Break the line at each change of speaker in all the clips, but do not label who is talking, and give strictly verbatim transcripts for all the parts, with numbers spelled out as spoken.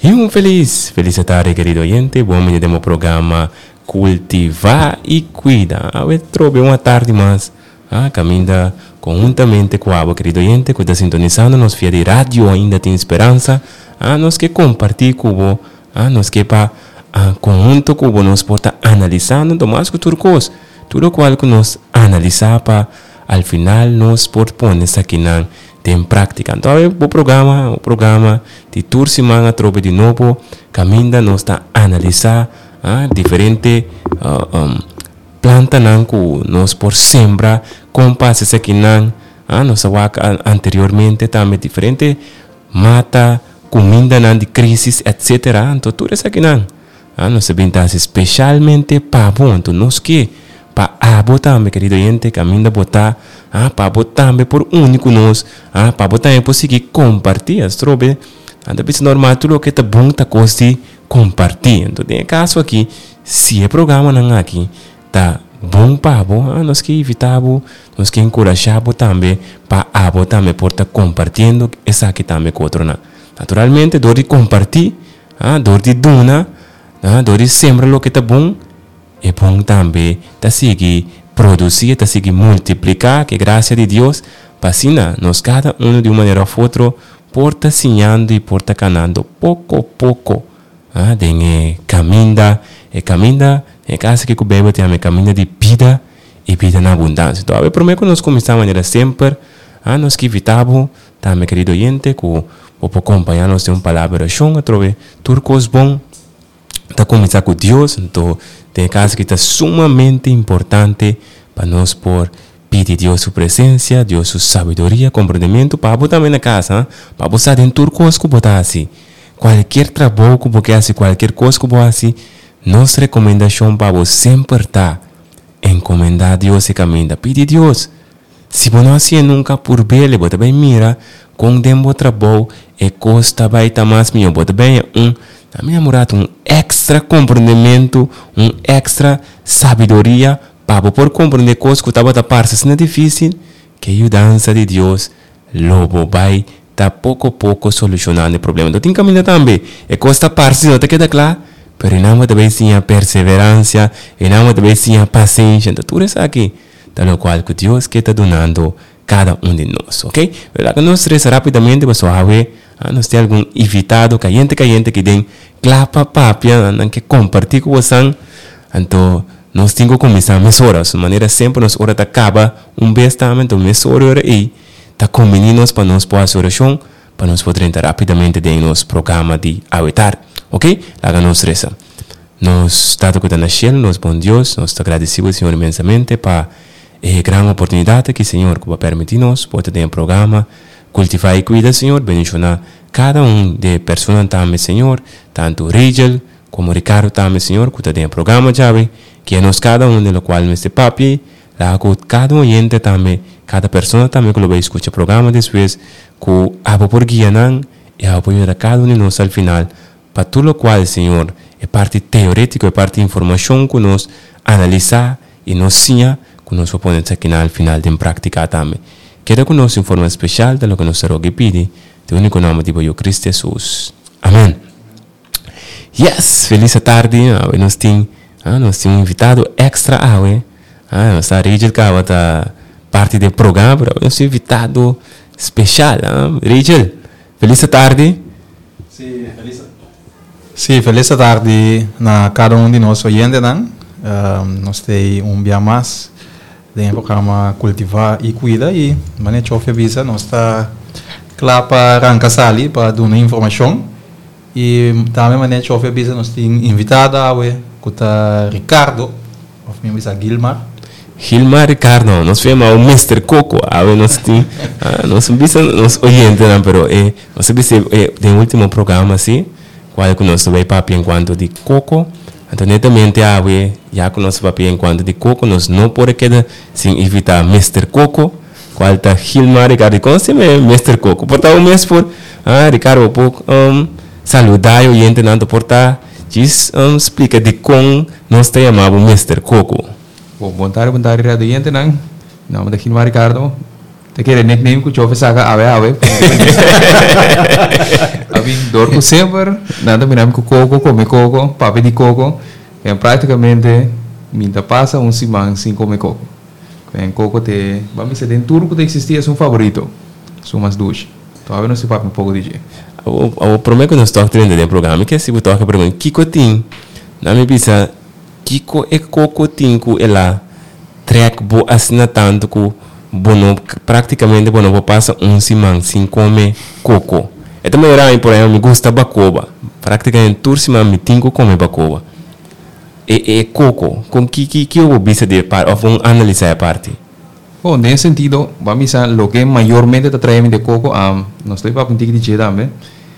E um feliz, feliz tarde, querido oyente. Bom dia do programa Cultivar e Cuida. Eu trobe uma tarde mais, ah, caminha conjuntamente com a querido oyente, que está sintonizando nos via de rádio ainda tem esperança. Ah, nós que compartilhar com o, ah, nós que para ah, conjunto com o nós porta analisando, tomás que turcos, tudo qual que nós analisar para al final nós por pôr isso aqui na em prática. Então, o programa, o programa de toda semana trobe de novo, caminha nós está analisar ah, diferente uh, um, planta nan que nós por sembrar com passes aqui nan, ah, nós anteriormente também diferente mata comida nan de crisis, etcétera. Então, tudo isso aqui nan, ah, nós sabemos especialmente para bom, então nós que para abotar, meu querido gente, caminha botar, ah, para botar também por único nós, ah, para botar também conseguir compartilhar, as trobe, anda bem normal, tudo que tá bom tá costi compartilhar. Então, tem caso aqui, se é programa não aqui, tá bom para bom, ah, nós que evitamos, nós que encorajamos também para abotar também por tá compartilhando essa aqui também com outro, naturalmente, dor de compartilhar, ah, dor de dona, ah, dor de sembrar o que tá bom. É bom também tá seguir produzir, tá seguir multiplicar, que graças de Deus, passina, nós cada um de uma maneira ou outra, porta sinhando e porta canando, pouco a pouco, ah, tem caminha, e caminha, é caso que o bebê tem a caminha de vida e vida na abundância. Então, eu prometo que nós começamos a maneira sempre, ah, nós que evitamos, tá, meu querido oyente, que o acompanhar nós tem uma palavra de chão, a trover, turcos bom, tá começar com Deus, então, tem caso que está sumamente importante para nós por pedir Deus sua presença, Deus sua sabedoria, compreendimento, para botar também na casa, para botar dentro de coisa que botar assim. Qualquer trabalho que você assim, qualquer coisa que você assim, nossa recomendação para você sempre estar encomendar a Deus e caminhar. Pedir Deus. Se você não assim nunca por bem, você bem mira, com tempo trabalho, e costa vai estar mais melhor, você bem um a minha morada um extra compreendimento, um extra sabedoria para por compreender coisas que estava a parte se não é difícil, que a ajudança de Deus logo vai tá pouco a pouco solucionando o problema. Então tem caminho também, é costa parte não te queda claro, mas não também sim a perseverança, e não também sim a paciência, então tudo isso aqui, da qual que Deus que está donando cada um de nós, ok? Verdade, nós três rapidamente vamos a ver, ah, nós temos algum invitado, caliente, caliente, que tem clapa papia, que compartilha com você, então nós temos que começar a mesorar, de maneira sempre nós hora acaba um bestamento, mesorar aí, tá combinando para nós fazer oração, para nós poder entrar rapidamente em nosso programa de aguentar, ok? Lá nós três, nós estamos com a Shell, nós bom Deus, nós agradecemos Senhor imensamente para a grande oportunidade que o Senhor vai permitir-nos, poder ter um programa, cultivar e cuidar, Senhor, bendicionar cada um de pessoas também, Senhor, tanto Rachel como Ricardo também, Senhor, que tem um programa, sabe, que é nós cada um, de qual neste papi, lá com cada oyente também, cada pessoa também que vai escutar o programa depois, que abo por guia não, e apoiar a cada um de nós ao final, para tudo o qual, Senhor, é parte teórica, é parte de informação que nós analisar e nós sim, que nós podemos aqui no final de praticar também. Queda conosco em forma especial de lo que nos rogue pedi, de único nome de eu Cristo Jesus. Amém. Yes, feliz tarde. Hoje nós temos, ah, nós temos um invitado extra hoje. Ah, nós está Rachel que está parte do programa, nós temos um invitado especial. Ah? Rachel, feliz tarde.
Sim, feliz. Sim, feliz tarde na cada um de nós oyentes, não? Uh, nós temos um dia mais de programa Cultivar e Cuida e mané chofe visa nós está claro para arrancar sali para dar uma informação e também mané chofe visa nós tem invitado a que tá Ricardo of me visa Gilmar
Gilmar Ricardo nós fizemos o mister Coco a nós tem nós visa nós oyente não pero é nós visa é do último programa assim qual que nós vai papi enquanto de Coco. Então, netamente, a já que nós papel enquanto de Coco, nós não podemos quedar sem evitar mister Coco, qual está Gilmar Ricardo, como se é mister Coco. Portanto, o mês por, ah, Ricardo, um, saludar o oyente, não portar, diz, um, explica de como nós te chamamos mister Coco.
Bom, boa tarde, boa tarde, oyente, não? Nome de Gilmar Ricardo, te quer nickname que chove saca ave ave abi dorco sempre nada me nome com coco come coco papi de coco é praticamente minta passa um semana sem comer coco em coco te vamos dizer dentro turco te existia é um favorito são mais duas talvez não se papo um pouco de dia
o problema que nós estamos tendo no programa que se você pergunta Kiko tem na minha bisa Kiko é coco tem que ela track bo assina tanto que bono praticamente bono passa um semana sem comer coco é também era por exemplo me gusta bacoba praticamente toda semana me tenho que comer bacoba e, e coco com que que que eu bisa de par of um analisar a parte
bom nesse sentido vamos a lo que mayormente te trae de coco um, não estou para puntir de dia também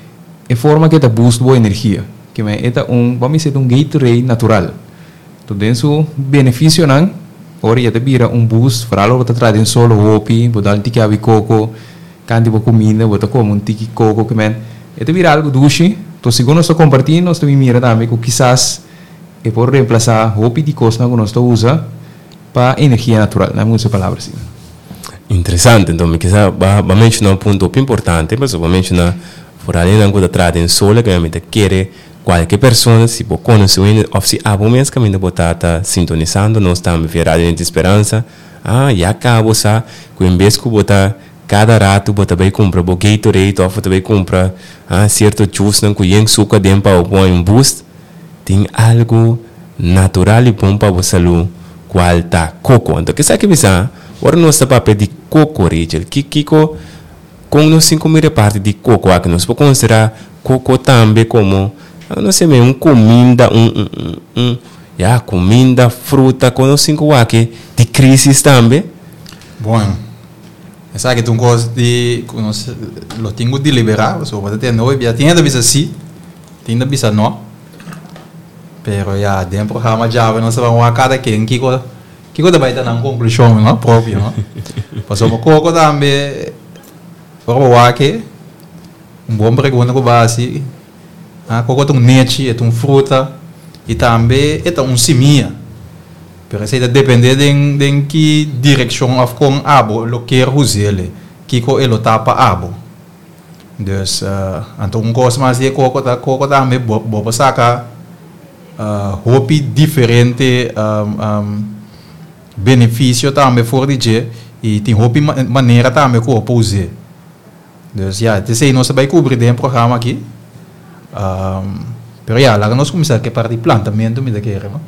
é forma que te boost boa energia que me é um vamos dizer um Gatorade natural então dentro benefício não ora já te vira um boost para lo te traz solo hopi botar um tique de coco canti boa comida botar como um tique coco que me é te vira algo doce então segundo nós estou compartilhando nós também mira também que quizás é por reemplazar hopi de coisa que nós estou usa para energia natural não é muitas palavras assim.
Interessante então me quizá va va mencionar um ponto importante mas va mencionar por além da coisa traz solo que realmente quer qualquer pessoa se pode conhecer ou se há momentos que ainda botar tá sintonizando nós estamos virados de esperança ah já acabou sa que em vez que botar cada rato botar bem comprar bo Gatorade ou botar bem comprar ah certo juice não que suco dentro para põe um boost tem algo natural e bom para você saúde qual tá coco então que sabe que bisa agora nós está para pedir coco Rachel que Kiko com nós cinco mil parte de coco aqui nós podemos considerar coco também como não sei mesmo, comida, um, um, um, um, yeah, comida, fruta, com os cinco aqui, de crise também.
Bom, essa aqui tu gosta de, lo tenho de liberar, so você tem noiva, já tinha da visa sim, tinha da visa não, pero já dentro do programa já nós vamos a cada quem que coisa, que coisa vai dar na conclusão, não próprio, não. Passou por coco também, por o aqui, um bom pergunta com base. Ah, coco é um nete, é uma fruta e também é um seminha. Pero isso depende de, de que direção of com abo lo quer usar, que co ele tapa abo. Dus, uh, então um gosto mais de coco, tá coco também bobo saca, uh, hopi diferente um, um, benefício também for de dia e tem hopi maneira também que eu posso usar. Dus ja, het is não se vai cobrir dentro do programa aqui. Um, pero ya, lá nós começamos a parte de plantamento, me daquele, não?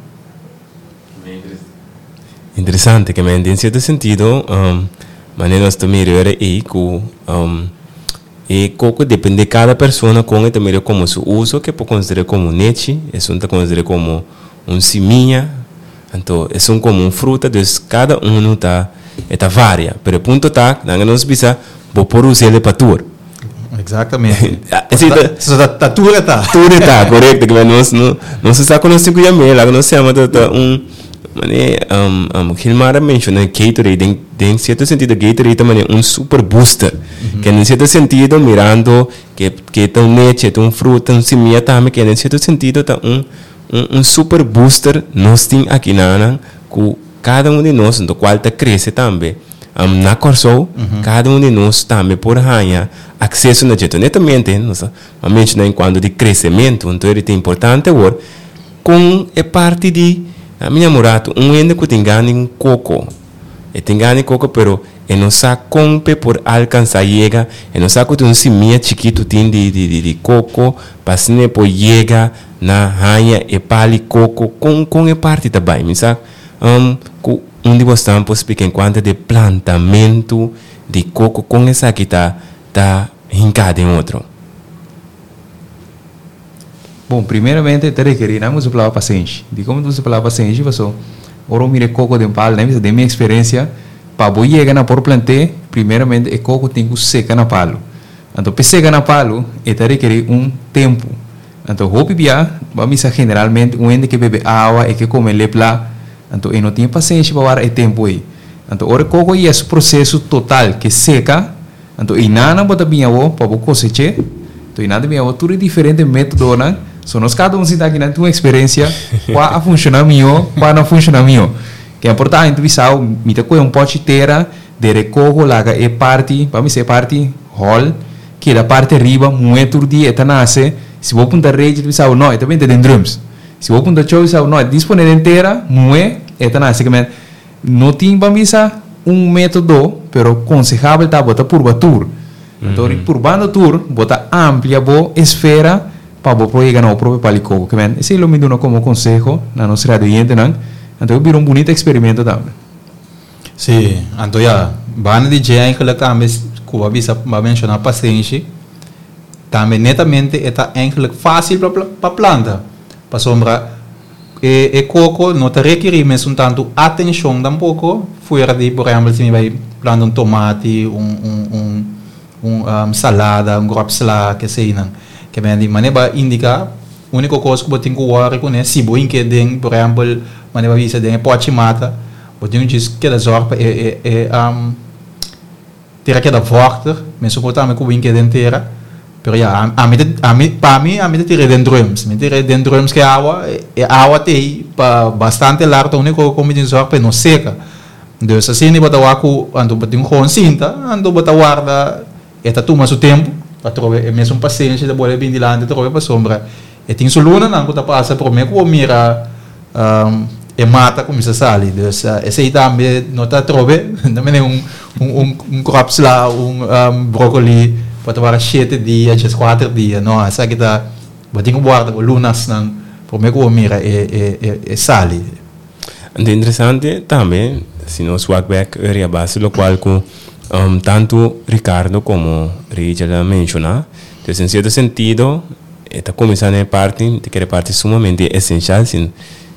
Interessante, que em certo sentido, um, mas nós também era aí que um, e coco depende de cada pessoa com também como seu uso, que pode considerar como nete, é um considerar como um seminha, então é um como um fruta, então cada um está está varia, pero o ponto está, nós precisa por usar ele para tudo.
Exatamente.
Isso está tudo está. Tudo está, correto. Que nós não não se está conhecendo com a lá nós chama de um mané um um Hilmar menciona Gatorade em certo sentido Gatorade também é um super booster que em certo sentido mirando que que tem nete, tem fruta, um semente também que em certo sentido tá um um, um super booster nós tem aqui na que cada um de nós do qual tá cresce também. Um, na Corso, uhum. Cada um de nós também por ganhar acesso na jeito. Netamente, nós mencionamos quando de crescimento, então ele é importante agora, com é parte de a minha namorada, um ende que tem ganho em coco, e tem ganho em coco, pero e não sabe como por alcançar chega, e não sabe que tem um seminha chiquito tem de de de, de coco, passando por chega na ganha e pali coco, com com é parte também, me sabe? Um, onde você estamos pequeno quanto de plantamento de coco com essa que está tá hincado em outro.
Bom, primeiramente te requerir não você falar paciente. De como você falar paciente, você oro mire coco de pal, né? De minha experiência, para boi chegar na por planter, primeiramente é coco tem que secar na palo. Então, para secar na palo, é te requerir um tempo. Então, hopi bia, vamos generalmente um ende que bebe água e que come lepla. Então, eu não tinha paciência para dar tempo aí. Então, o coco é esse processo total que seca. Então, e nada bota bem a para cosechar. Então, e nada bem a tudo diferente método, né? Só nós cada um se dá aqui na tua experiência, qual a funcionar melhor, qual não funciona melhor. Que é importante, então, visar, me tá com um pote terra de coco lá é parte, para mim é parte hall, que da parte riba muito dia eta nasce, se vou punta rede de saúde não, também tem drums. Se vou punta show saúde não, disponível inteira, muito eta nasce que men não tem para mim um método, pero aconselhável tá botar por tour. Então, por banda tour, botar amplia boa esfera para o projeto no próprio palicoco. Que men, esse é o me dá como consejo na nossa radiante, não? Então, vira um bonito experimento também.
Sim, então já, banda de J eigenlijk também, como bisa mencionar paciente, também netamente é eigenlijk fácil para planta, para sombra. E, e coco não te requer mesmo tanto atenção tampouco, fora de, por exemplo, se vai plantar um tomate, um, um, um, um, um salada, um grapsla, que sei não, que bem de maneira indica, a única coisa que você tem que olhar é se você tem, por exemplo, maneira visa de pode mata, você tem que dizer que a zorpa é é é um ter aquela forte, mesmo que também que o brinquedo inteira. Pero ya, a mim, a mim, para mim, a mim tirei dentro drums, me tirei dentro drums que a água, a água tem para bastante largo, o único como diz só para não seca. Então assim, bota o água, ando bota um ron cinta, ando bota guarda, eta toma seu tempo, para trocar, é mesmo paciência da bola bem de lá, de trocar para sombra. E tem soluna não, que passa por mim, como mira, um, e mata como se sale. Então esse aí também não está trobe, também é um um um um crops lá, um, um brócoli. Pode levar sete dias, just quatro dias, não? Essa aqui tá, botinho guarda com lunas, não? Por mim que mira é é é sali.
É interessante também, se nós walkback area base, lo qual com um, tanto Ricardo como Richard mencionar, então em certo sentido, está começando a parte, que é parte sumamente essencial, se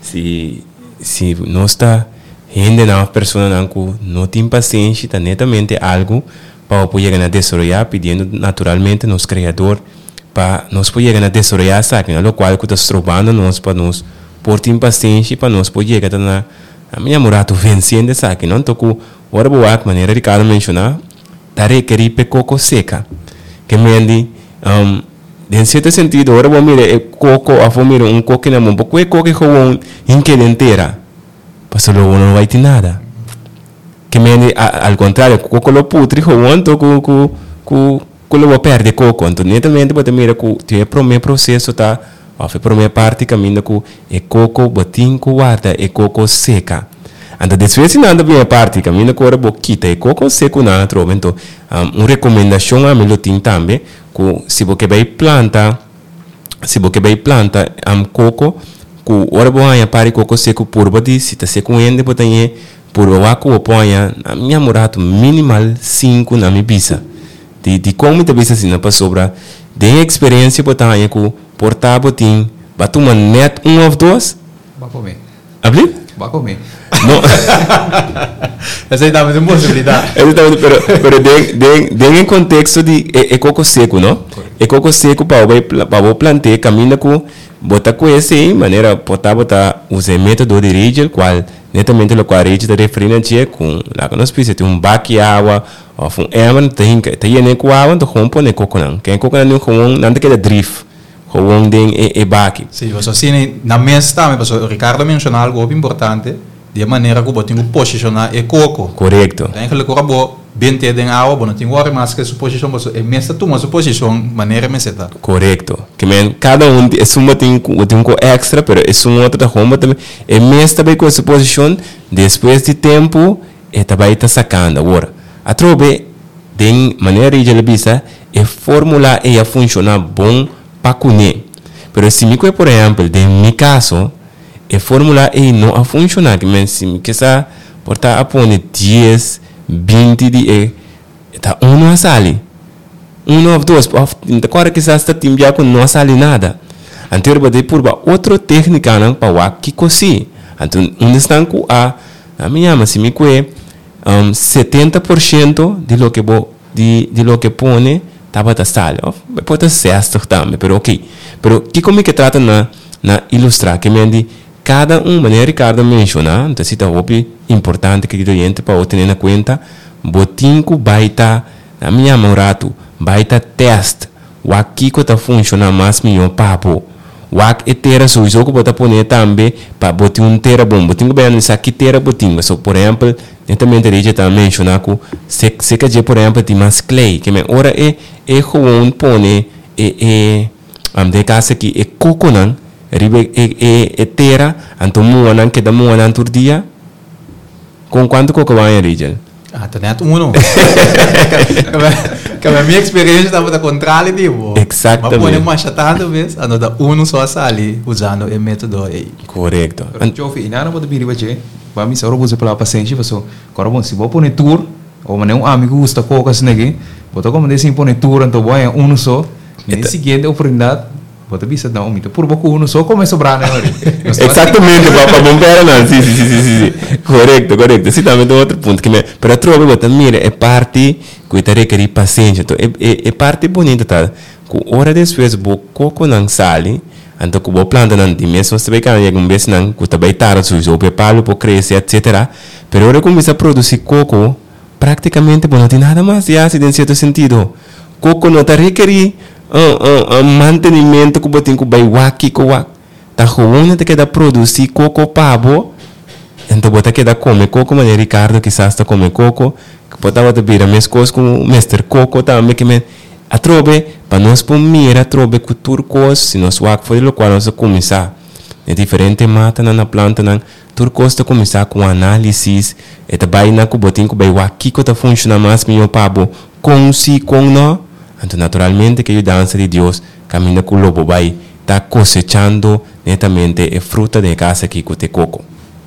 se se nós está gente na pessoa não não tem paciência, está netamente algo para poder a desarrollar, pedindo naturalmente nos criador para nós poder a desarrollar essa máquina, lo qual que está trocando nós para nós por ter paciência para nós poder a na a minha morato vencendo essa máquina, então que ora boa maneira Ricardo mencionar, tá requerir coco seca, que me andi um em certo sentido ora vou mirar é coco a vou mirar um coco na mão, porque coco é com inteira, para logo não vai ter nada. Que me, a, al contrario, coco lo putri, joanto cu cu cu cu lo perde coco, então netamente você mira que tem o primeiro processo tá, a primeira parte caminho com é coco botin com guarda é coco seca. Então depois se nada bem a parte caminho com a boquita é coco seco na trova, então um, uma recomendação a mim lo tem também, que se você vai planta, se você vai planta um coco, que ora boa a parte coco seco por body, se tá seco ainda botanha por o aku ponha a minha morato minimal cinco na minha bisa de de como muita bisa se não passou sobra de experiência botanha com portar botim batu uma net um ou dois
vai comer
abri
vai comer
não
essa aí também é uma possibilidade
essa também pero pero de de de em contexto de é, é coco seco não é coco seco para o para o plantar caminha com botar com esse maneira botar botar usa método de Rigel qual netamente o qual Rigel está referindo a com lá que nós precisamos ter um baque água ou um eman tem que tem nem com água então como põe coco não quem coco não com um não tem que drift com um den é é baque
sim você assim na mesa também o Ricardo mencionou algo importante de maneira que botinho posicionar é coco
correto
tem que levar bo bem ter den água bom não tem hora mais que a posição é mesa toma sua posição maneira meseta
correto que men cada um é uma tem tem um extra pero é um outro da home também é mesa também com essa posição depois de tempo é também está sacando agora a trobe de maneira de bisa é fórmula é a funcionar bom para comer pero se me por exemplo de meu caso a fórmula é não a funcionar que men se me que essa porta a pôr dez vinte de é tá um a sali um ou dois então agora que está time já com não sali nada anterior bade por outra técnica não para o que cosi então um estão com a a minha mas se me que um, setenta por cento de lo que bo de de lo que pone tava tá sali pode ser sexto também pero ok pero que como que trata na na ilustrar que me di cada um maneira Ricardo mencionar então se está óbvio importante que o cliente para ter em conta botinco baita na minha morato baita test o aqui que está funcionando mais melhor papo o aqui é ter solução que bota poner também para botar um tera bom botinco bem nessa aqui tera botinco so por exemplo netamente ele já mencionar que se se que por exemplo tem mais clay que me ora é é gewoon pone é é am de casa que é coco não ribe é é é terra anto muanan que da muanan tur dia com quanto coco vai Rigel?
Ah, ternyata uno. Kaya minha experiência estava da contrário, tipo.
Exatamente.
Mas pone mais chatado, vez, ano da uno só sali usando o método aí.
Correto.
Jofi, inana pode vir bache. Vamos só você pela paciência, você. Agora bom, se vou pôr tour, ou mané um amigo gusta coca snegi, botou como desse pôr tour, então vai uno só. Na seguinte oportunidade, botou bisa não, mito por pouco uno só começa a sobrar, né?
Exatamente, papá, bom pera não. Sim, sim, sim, sim. Correto, correto. Sim, também tem outro ponto que me, para trovo botar mira é parte que te requer paciência, então é é parte bonita tá. Que hora depois bo coco não sale, então que bo planta não de mesmo se vai que chega um vez não que também tá sujo, o pepalo por crescer, etcétera. Pero hora começa a produzir coco, praticamente não tem nada mais de ácido em certo sentido. Coco não te requer um, um, um mantenimento que botem que vai waki com wak. Tá gewoon te queda produzir coco pabo. Então bota queda come coco, mas Ricardo quizás tá come coco, que bota bota vira mes coisas com o mister Coco também que me a trobe para nós por mira trobe cultura coisas, se nós wak foi lo qual nós começar. É diferente mata na planta na turcos tá começar com análise, e tá vai na que botin que vai wak que tá funciona mais melhor pabo com si com não. Então naturalmente que a dança de Deus caminha com o lobo vai tá cosechando netamente a fruta de casa que te coco.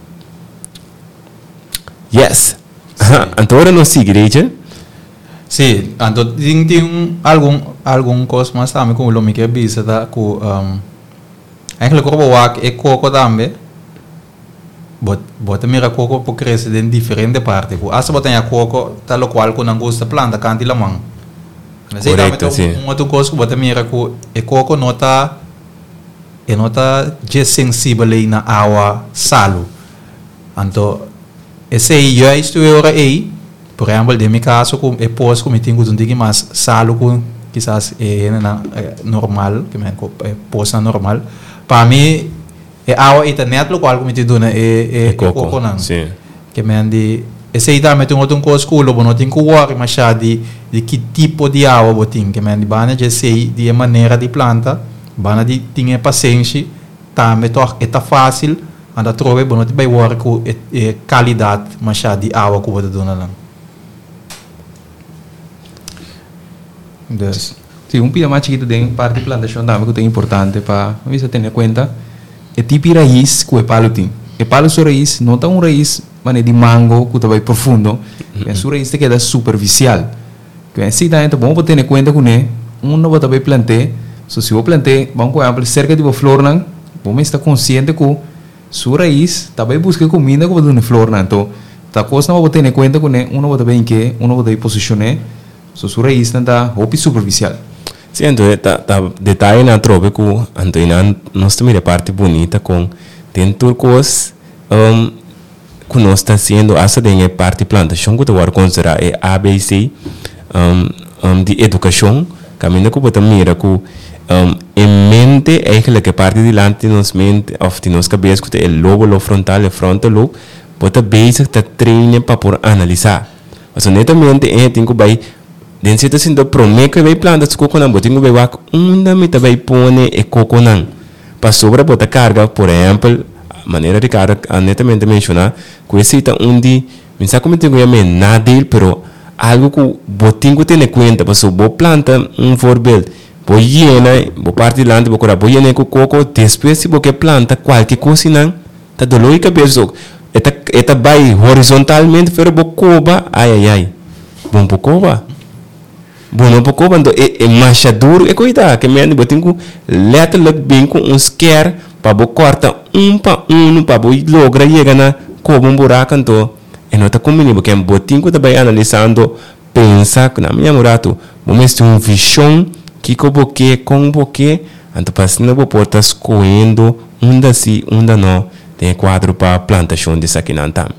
Yes. Então agora nós sigue, Rachel?
Sim, então tem, tem algum algum coisa mais também com o nome que é bisa da com um eigenlijk corpo wak é coco também. Bot bota mira coco por crescer em diferente parte. Com asa botar a coco tal qual com não gosta planta canti la mão. Mas aí também um outro coisa que bota mira com é coco nota é nota je sensível aí na água salo. Então esse aí já estou agora aí, por exemplo, de meu caso, com é pós como tenho um digo mais salo com quizás é na normal, que me é pós na normal. Para mim é água internet local como te dona é é coco não.
Sim.
Que me andi esse aí também tem outro coisa que o lobo não tem que worry mais de de que tipo de água botin que me andi bana já sei de maneira de planta, bana de tinha paciência, também é tá fácil. Anda trove bom te vai work com a qualidade mas de água que você dona lá.
Yes. Sim, um pia mais chiquito de parte de plantação também que é importante para você ter em conta é tipo de raiz que o palo tem. O palo sua raiz não tá um raiz mas de mango que vai profundo, a sua raiz te queda superficial. Que é assim também bom para ter em conta que né, um não vai também plantar, so se eu plantar, vamos por exemplo cerca de uma flor não, vamos estar consciente que sua raiz também busca comida que vai dar flor não, então tá coisa não vai ter em conta que né, um não vai também que um não vai posicionar, so sua raiz não tá roupa superficial.
Sim, então tá tá detalhe na trobe que então nós temos a parte bonita com tem turcos um que nós está sendo essa de parte plantação que tu vai considerar é A B C um, um de educação caminho que você mira que um, em mente eigenlijk parte de lante de nos mente of de nos cabeça que é lobo lobo frontal e frontal lobo você basic tá treina para por analisar mas netamente é tem que vai dentro de assim do promete que vai plantar coco não botinho vai wak unda me tá vai pone e coco não para sobra bota carga por exemplo maneira de carga netamente mencionar que esse tá onde mensa como tenho eu nada pero algo que botinho tem em conta para so bo planta um forbil bo llena bo parte de lante bo cora bo llena com coco depois se bo que planta qualquer coisa não tá dolor e cabeça eta eta vai horizontalmente pero bo coba ai ai ai bom bo coba bom não bo coba então é é mais duro é coisa que me botinho letterlijk bem com um scare para bo corta um para um para bo logra chegar na coba um buraco então e não está comigo porque um botinho que vai analisando pensa que na minha morato momento um visão que como que como que então passando por portas escolhendo um da si um da não tem quadro para plantação de saquinanta.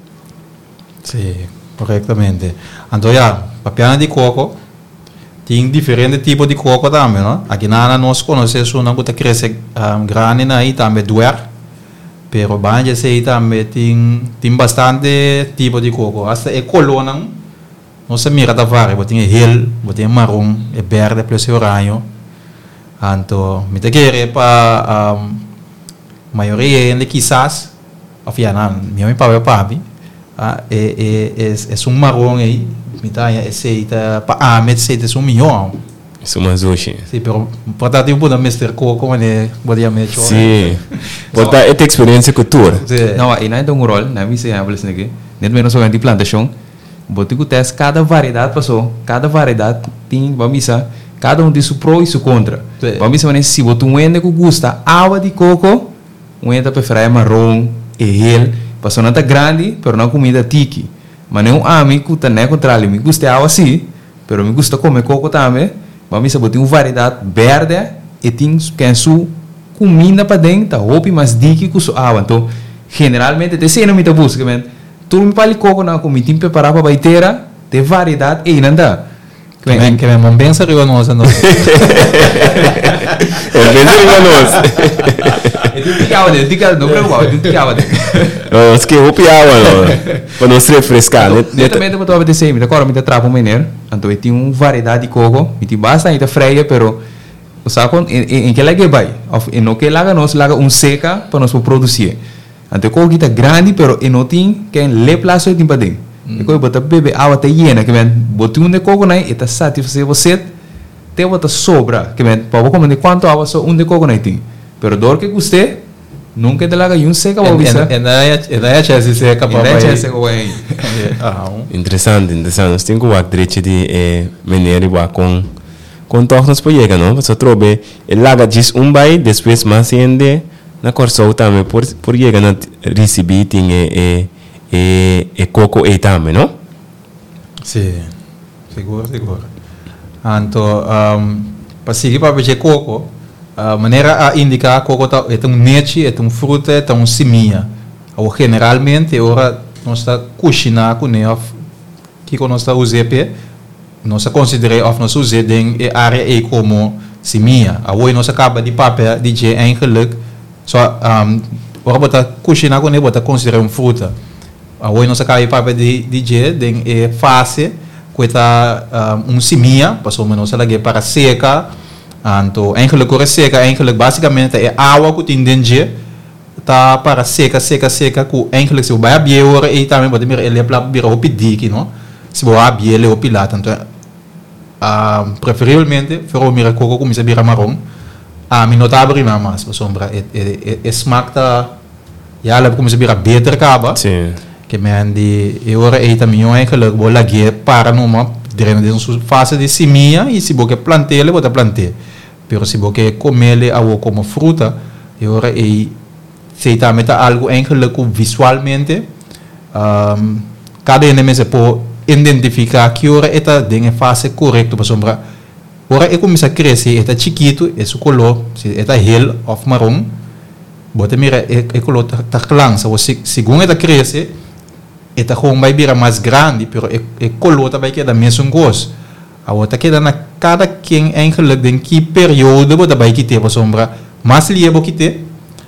Sim, corretamente. Então já papiana de coco tem diferentes tipos de coco também, não? Aqui na nós conhecemos uma que cresce um, grande aí também duer. pero banja sei também tem tem bastante tipo de coco. Hasta é colonang, não se mira da vari, botinha hel, botinha marrom, é verde plus é oranho. Anto, me te querer para um, maioria ele quizás, afiana, meu pai papi, ah, é é é é um marrom aí, me tá é seita para ah, me seita é um milhão.
Isso é uma zoche.
Sim, pero para ter um bom mister coco, né, podia me chorar.
Sim. Pode ter essa experiência cultura.
Não, aí não é um rol, não é isso é isso aqui. Dentro menos só de plantação, bote que teste cada variedade passou, cada variedade tem, vamos dizer, cada um tem seu pró e seu contra. Vamos dizer, se bote um ende que gosta água de coco, um ende prefere marrom e gel, passou não tá grande, pero não comida tiki. Mas não amigo que tá nem contrário, me gusta água sim, pero me gusta comer coco também. Vamos dizer, bote uma variedade verde e tem que é sua comida para dentro, roupa mais tiki com sua água. Então, generalmente, te sei não me tá buscando, tu me fala coco na comida, tem preparar para baiteira, tem variedade e não dá.
Que me que me mão bem seriou nós não.
É bem seriou nós.
É tudo que água, tudo que água, não preocupa, tudo que água.
Não, os que roupa água não, para não se refrescar, né?
Eu também tenho para dizer, me decoro, me te trapo mineiro, então tem uma variedade de coco, me tem bastante freia, pero o saco em que laga vai, e não que laga nós laga um seca para nós produzir. Então coco está grande, pero e não tem que le plazo de timpadem. E quando botar bebe água tá llena, que men botar um de coco na e tá satisfazer você, te bota sobra, que men para como de quanto água só um de coco na tem. Pero dor que custe, nunca te laga um seca para você.
E daí e daí já se seca para
vai. Já seca vai.
Interessante, interessante. Nós temos que o direito de eh, mineiro e com com tornos para chegar, não? Você trobe, ele laga diz um vai, depois mais ainda na corso também por por chegar na receber tem eh e e coco e também, não?
Sim, seguro, seguro. Então, um, para seguir para ver coco, a maneira a indicar coco tá é um nete, é um fruta, é um seminha. Ou generalmente, ora nós está cozinhar com ele, que nós está usando, nós considera of nós usando em área e como seminha. Aí nós acaba de papel de je eigenlijk, só um, ora botar cozinhar com ele, botar considerar um fruta. Hoje nós acabamos de papel de D J, de fase, que está um seminha, passou menos ela para seca, então, eigenlijk é seca, eigenlijk basicamente é água que tem dentro, tá para seca, seca, seca, que eigenlijk se vai abrir agora e também pode mirar ele para virar o pedique, não? Se vai abrir ele o pilar, então, preferivelmente, for mirar coco começa a virar marrom, a mim não tá abrindo mais, para sombra, é smaak tá, já ela começa a virar beter acaba.
Sim.
Que men die euro eten miljoen eigenlijk wil lagi para numa dreno de uma fase de seminha e se boque plantele bota plante pero se boque comele awo como fruta euro e se também tá algo eigenlijk visualmente um, cada ene se pode identificar que ora eta de fase correto para sombra ora e começa a crescer eta chiquito e su color se eta hel of marrom bota mira e, e color tá claro se segundo eta cresce eta gewoon vai virar mais grande, pero e, e color vai quedar mesmo gosto. A outra queda na cada quem eigenlijk em que período você vai que ter para sombra mais liebo que ter.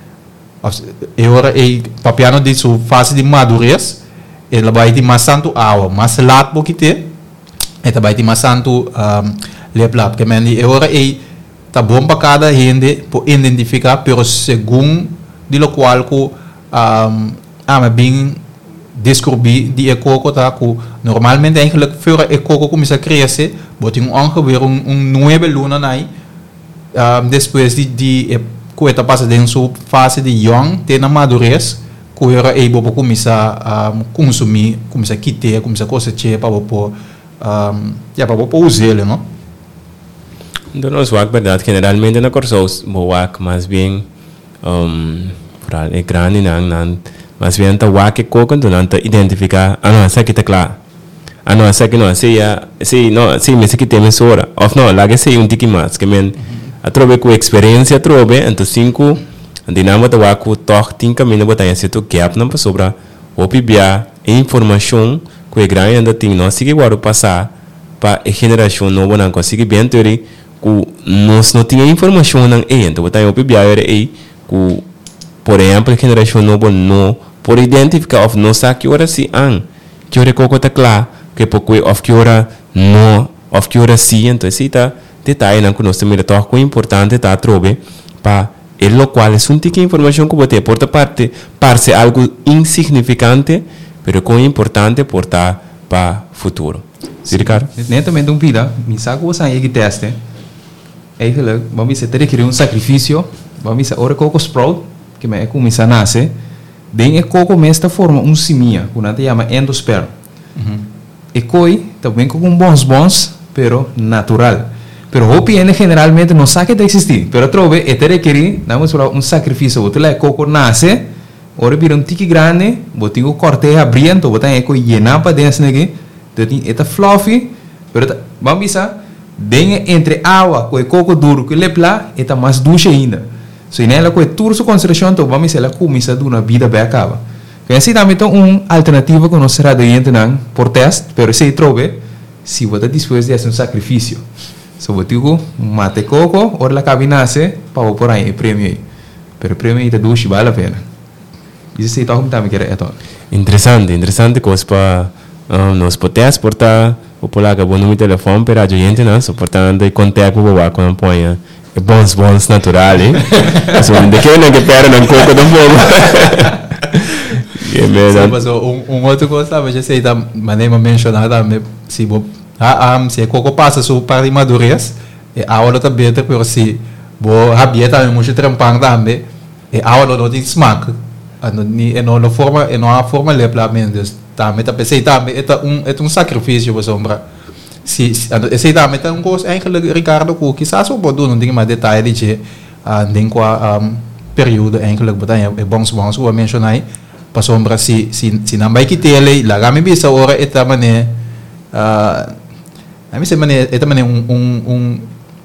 E ora e papiano de sua fase de madurez, ela vai ter mais santo água, mais lato que ter. Eta vai ter mais santo um, leblap, que men e ora e tá bom para cada gente por identificar, pero segundo de lo qual que um, ama bem descobrir die coco tá que normalmente eigenlijk voor e coco começa a crescer, bota um ongeveer um, um nove luna aí, um, depois de de coeta passa dentro sua fase de young, tem na madurez, que era able para começar a consumir, começar a quitar, começar a cosechar para por um, já para por usar ele, não?
Então nós vamos verdade generalmente na corsos, boak mais bem um, para é grande não não mas bem tá wake coco então não tá identificar ah não essa aqui tá claro ah não essa aqui não se ya se não se me se que tem sora of não lá que se um tiki mais que men a trobe com experiência trobe então cinco dinamo tá wake toch tem caminho botar esse tu gap não para sobra opibia informação que é grande ainda tem não se que guardo passar para a geração nova não consegue bem teoria que nós não tinha informação não é então botar opibia era aí que por exemplo, a geração nova não por identificar of não sabe que hora se an, que hora coco tá claro, que pouco of que hora não, of que hora sim, então esse tá detalhe não que nós temos de tocar importante tá trobe para el lo cual es un tipo de información que bote por parte parece algo insignificante, pero con importante portar para futuro. Sí, Ricardo.
Netamente um vida, me saco você aí que teste. Aí ele, vamos dizer, ter que um sacrifício, vamos dizer, ora coco sprout, que me é como isso nasce, bem é coco desta forma um seminha, que nós chama endosperm. E coi também com bons bons, pero natural. Pero o P N generalmente não sabe que existir. Pero trove, é ter que vamos falar um sacrifício, você lá coco nasce, ora vira um tique grande, botinho o corte abrindo, botar é coi llenar para dentro aqui, então é fluffy, pero vamos dizer, bem entre água com o coco duro que lepla, é mais doce ainda. So nela com toda sua concentração, então vamos dizer, ela começa a dar uma vida bem acaba. Que assim também tem uma alternativa que nós será doente não por teste, pero se trove, se você depois de fazer um sacrifício. So botigo mate coco, ora la cabinase, para por aí, prêmio aí. Pero prêmio aí tá doce, vale a pena. Isso aí tá como também quer é então.
Interessante, interessante coisa para um, nós podemos portar o polaco bom número de telefone para a gente não, suportando e contato com o baco não põe é bons bons natural, hein? So de que não que pera não coco do fogo.
É mesmo. So um um outro coisa, mas já sei da maneira mencionada, se vou Ah, um, se coco passa su para madurez, e a hora tá beter, pero se bo rabia também muito trampang também, e a hora não tem smack, e não não forma, e não a forma lepla mendes, também tá pensei também, é um é um sacrifício para sombra. Se se também tá um coisa, eigenlijk Ricardo que quizás o pode não tem mais detalhe de a nem qua um período eigenlijk botar é bons bons o mencionar, para sombra se se se não vai que tele, lá me bisa hora é também ah a mim se mané é também um um um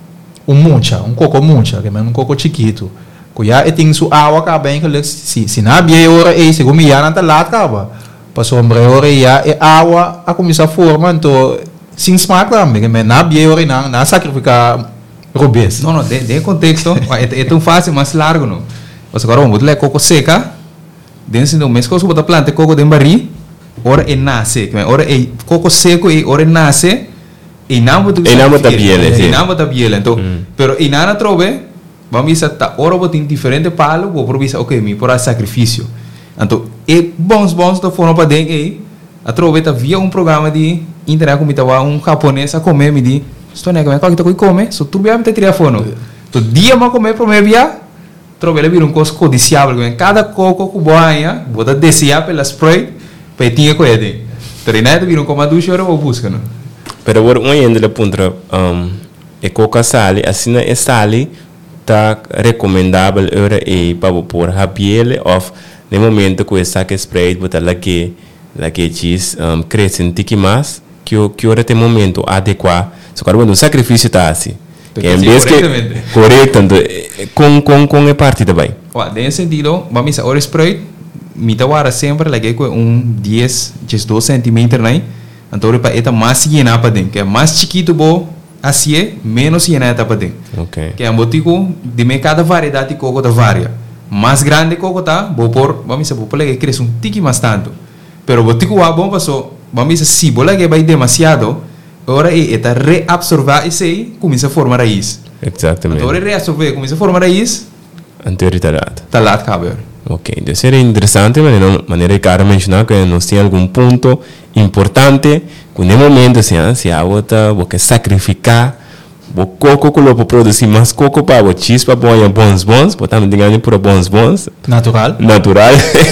um muncha, um coco muncha, que é um coco chiquito. Cuya é tem sua água cá bem que se se na bia hora é segundo me já não lá acaba. Passou um hora já é água a começar a formar então sem smack também, que na bia hora não não sacrificar robês.
Não não, de, de contexto é, é tão fácil, mais largo não. Você agora vamos botar coco seca, dentro do mês que você botar planta coco de barri, ora é nasce, que ora é coco seco e ora nasce. E não botou
e não botou biela,
e não botou biela, então, mm. pero e nada trove, vamos dizer, tá, ora botou diferente palo, vou provar, ok, me por sacrifício, então, e bons bons da forma para dentro aí, a trove tá via um programa de internet como tava um japonês a comer me di, estou nem como é que tu come, só tu bem te telefono, tu dia mais comer para me via, trove ele vira um coisa codiciável, cada coco que boa bota descer pela spray, para tinha coisa, treinar vira um comaducho ora vou buscar, não?
Pero agora um ainda le puntra um e coca sale, assim é sale tá recomendável era e para por rabiele of no momento que essa que spray botar lá que lá que diz um cresce um tique mais que o que ora tem momento adequado. Só que quando o sacrifício tá assim. Que em vez que correto, com com com é parte também.
Ó, nesse sentido, vamos dizer, ora spray me dá hora sempre lá que com um dez, doze centímetros, né? Então ele para mais llenar para dentro, que é mais chiquito bo assim é menos llenar para dentro.
Okay.
Que é um botico de me cada variedade de coco da varia. Mais grande coco tá, vou por vamos dizer, vou que cresce um tique mais tanto. Pero botico a bom passou, vamos dizer, se bola que vai demasiado, agora é está reabsorver isso aí, começa a formar raiz.
Exatamente.
Então ele reabsorver, começa a formar raiz.
Anterior talado.
Talado cabe.
Ok, então seria interessante, mas de maneira que cara mencionar que nós tem algum ponto importante, que no momento se se a outra porque sacrificar, o coco que para produzir mais coco para o chispa para bons bons, botamos dinheiro para bons bons.
Natural.
Natural.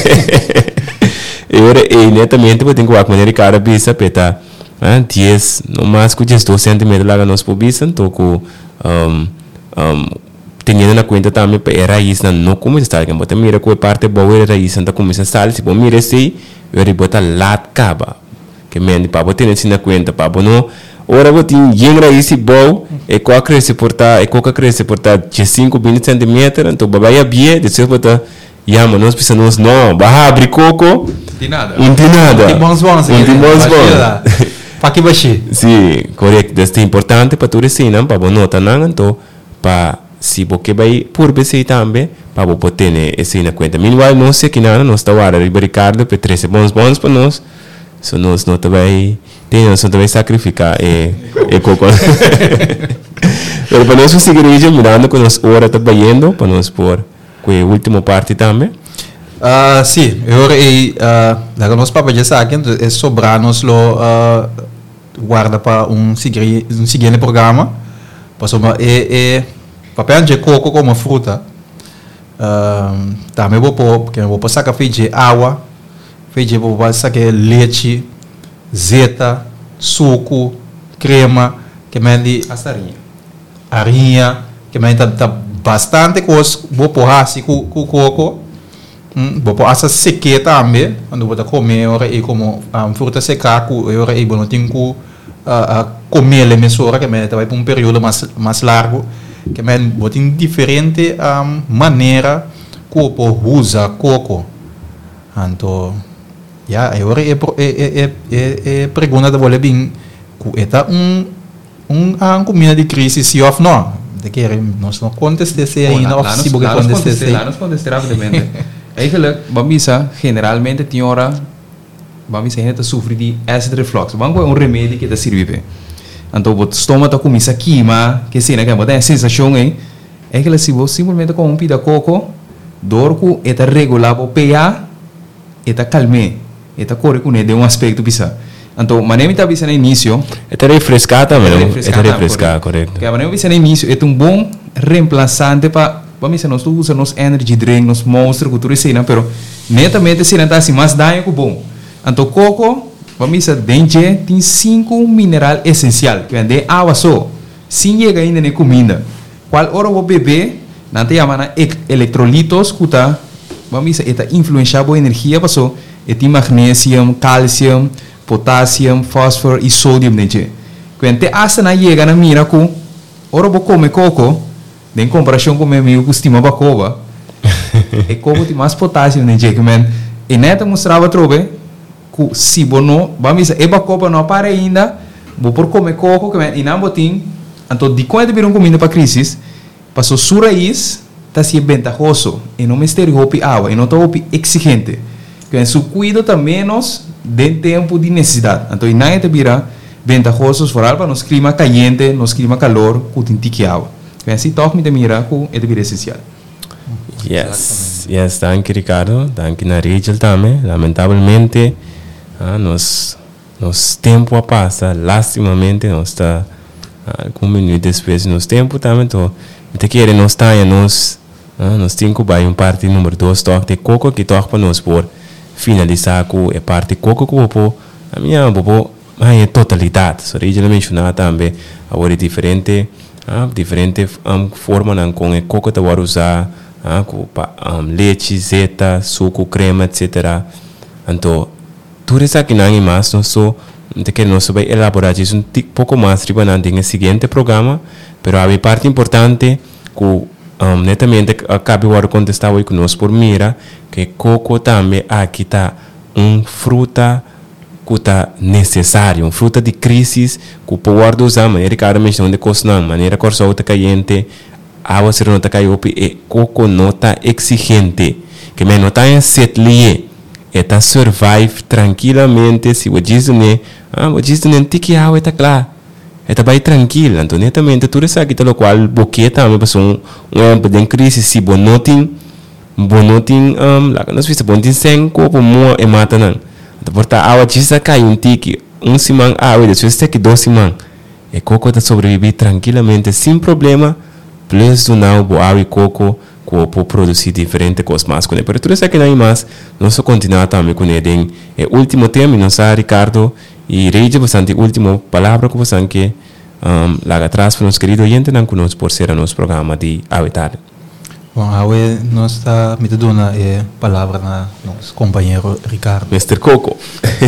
E ora e netamente tem que a maneira que cara bisa peta, dez, no mais que doze centímetros lá nós pobisa, então com um um teniendo na conta também para raiz não como está que bota mira com a parte boa da raiz então começa a sair se bom mira se eu bota lat caba que mendi para botar nesse na conta para não ora botin yen raiz boa e com a cresce portar e com a cresce portar de cinco vinte centímetros então babai bie depois bota ya mas nós precisamos não vai abrir coco
de nada
não tem nada
de bons bons
de bons bons
para que baixi
sim correto isso é importante para tu ensinar para não tá não então para se você vai por bem também para você ter esse na conta. Meanwhile, não sei que nada, nós está agora Ricardo para treze bons bons para nós, so nós não também tem nós também sacrificar e e coco. Pero para nós conseguir ir mirando com nós hora está indo para nós por com a última parte também.
Uh, sim, eu e uh, daí nós para já aqui é sobrar nós lo uh, guarda para um seguir um seguinte programa, passou é é papel de coco como fruta. Uh, também vou pôr porque vou passar café de água, feijão vou passar que leite, zeta, suco, crema, que mende
asarinha,
arinha, que mende tá, tá bastante coisa, vou pôr assim com com coco. Hum, vou pôr essa seca também, quando vou comer, ora e como um, fruta seca, ora e bom tem que uh, comer le mesura que me vai para um período mais mais largo, que me vou tem diferente um, maneira como usa coco. Então, já, agora é é é é pergunta da vole bem, que é um um um comida de crise se ou não, de que nós não contestei ainda, ou se você contestei,
lá nos contestei rapidamente. Eigenlijk, bamisa generalmente tem hora, bamisa ainda sofre de acid reflux. Vamos um remédio que te serve. Então, o estômago está começa a queimar, que se não quer botar a sensação aí, é que se você simplesmente com um pida coco, dorco e tá regular o pH, e tá calme, e tá corre com ele de um aspecto bisa. Então, maneira que tá bisa no início,
é tá refrescar também, é tá refrescar, correto.
Porque a maneira que bisa no início é um bom reemplaçante para vamos dizer, nós usamos nos energy drink, nos monstros, cultura e cena, pero netamente se não está assim mais dano que bom. Então, coco, vamos dizer, dentro tem cinco mineral essencial, que vem de água só, sem chegar ainda na comida. Qual hora o bebê, não tem chamada eletrolitos, que tá, vamos dizer, está influenciando a energia, passou, e tem magnésio, cálcio, potássio, fósforo e sódio dentro. Quando te asa na chega na mira com, hora você come coco, em comparação com o meu amigo que estima bacoba, e coco tem mais potássio no dia que men. E neta mostrava trobe que se bono, vamos dizer, e bacoba não para ainda, vou por comer coco que men, e não botim, então de quando viram comida para crise, passou sua raiz, está se ventajoso, e não me estereotipe água, e não está exigente, que en su cuido também menos de tempo de necessidade. Então, e não te vira ventajosos fora para nos clima caliente, nos clima calor, que tem tique água. Assim, toque me de mira com é de essencial.
Yes, yes, danke Ricardo, danke na Rachel também. Lamentavelmente, ah, nos, nos tempo a passa, lastimamente, nós está algum minuto depois nos tempo também, então, te quer nós está nós, ah, nós temos que vai um parte número dois toque de coco que toque para nós por finalizar com a parte coco que vou a minha vou a totalidade. So Rachel mencionou também agora diferente. Ah, diferente um, forma com o coco que vai usar, ah, com um, leite, zeta, suco, crema, etcétera. Então, tudo isso aqui não é mais, nós só nós vai elaborar isso um pouco mais riba no seguinte programa, mas a parte importante que um, netamente acaba de contestar hoje conosco por mira que coco também aqui está uma fruta que está necessário, uma fruta de crise que pode usar, maneira que a menção de cozinhar, maneira que o sol está caliente, a água não está caindo, e coco não está exigente, que me não está em set lie, está survive tranquilamente, se o diz né, ah, o diz né, tique água está claro, está bem tranquilo, então netamente tudo isso aqui está o qual boqueta, também passou um um tempo de crise, se bom não tem, bom não tem, um, lá nós vimos bom tem sem copo moa e mata não. Porta água já cai um tique, um simão água, depois tem que dois simão. E coco está sobreviver tranquilamente, sem problema, plus do não, boa água e coco, que pode produzir diferentes coisas mais com ele. Por tudo isso aqui não é mais, nós continuamos também com ele. E último tema, nós a Ricardo, e Reija, bastante última palavra que você que um, lá atrás para os queridos oyentes, não conosco por ser nosso programa de Avetare.
Bom, agora nós está me dando a palavra na nosso companheiro Ricardo.
mister Coco.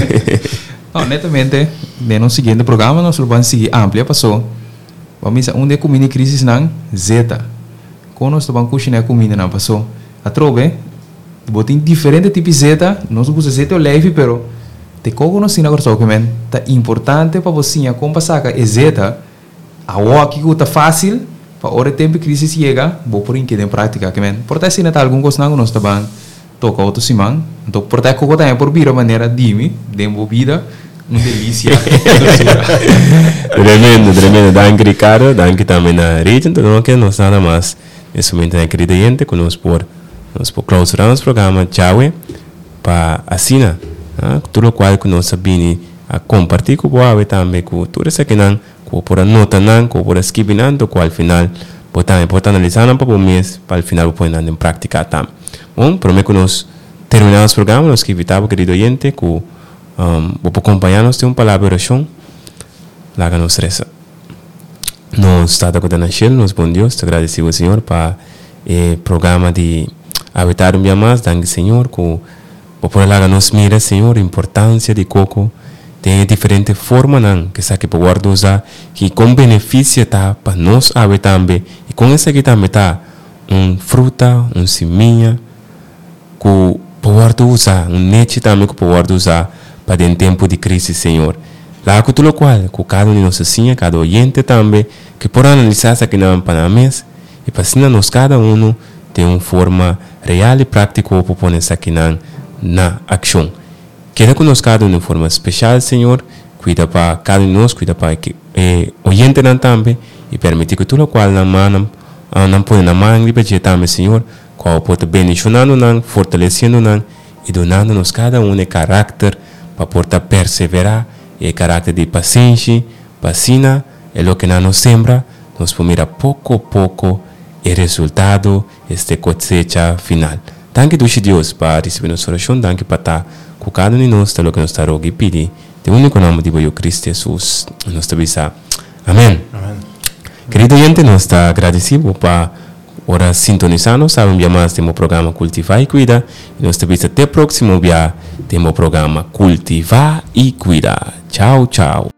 Não, netamente, no seguinte programa nós vamos seguir amplia passou. Vamos dizer, onde é comida crise não zeta. Quando nós estamos cozinhando comida não passou. A trobe, botem diferente tipo de zeta, nós usamos zeta leve, pero te coco não sina corso que men, tá importante para você a compasar a zeta. A água que está fácil para hora tempo crisis llega vou por inquieto em prática que men por si nata algum coisa não nós também toca outro simão então por ter coco também por vir a maneira dimi dembo vida uma delícia
tremendo tremendo danke Ricardo danke também na rede então não que nós nada mais nesse momento é querido gente conosco por nós por clausurar nosso programa tchau para assina ah, tudo o qual que nós sabemos a compartilhar com o povo também com tudo isso que não com por nota não com por escrever não do qual final botar botar analisar não para o mês para o final pôr em prática também bom prometo que nós terminamos o programa nós que invitamos querido gente com um, vou acompanhar-nos de uma palavra de oração lá que nos reza nós estamos com a Shell nos bom Deus te agradecemos Senhor para o programa de habitar um dia mais danke Senhor com por lá que nos mira Senhor a importância de coco tem diferente forma não que sabe para guardar usar que com benefício tá para nós ave também e com essa aqui também tá um fruta um seminha que para guardar usar um nete também que para guardar usar para em tempo de crise Senhor lá que tudo qual com cada um de nós assim cada oyente também que por analisar essa aqui na panamês e para assim nós cada um tem uma forma real e prática para pôr essa aqui na na ação queda conosco cada um de forma especial, Senhor. Cuida para cada um de nós, cuida para que eh, oyente não também e permite que tudo o qual na mão não põe na mão de pedir também, Senhor, qual pode bendicionando não, fortalecendo não e donando-nos cada um de caráter para poder perseverar e caráter de paciência, pacina é o que não nos sembra, nos pomira pouco a pouco o resultado este cosecha final. Danke Deus Deus para receber nossa oração, danke para estar com cada um de nós, tal que nós está rogue pedir. De único nome de eu Cristo Jesus, nós te avisa. Amém. Amém. Querido gente, nós está agradecido para ora sintonizar-nos, sabe um dia mais temos o programa Cultivar e Cuidar, e nós te avisa até o próximo dia temos o programa Cultivar e Cuidar. Tchau, tchau.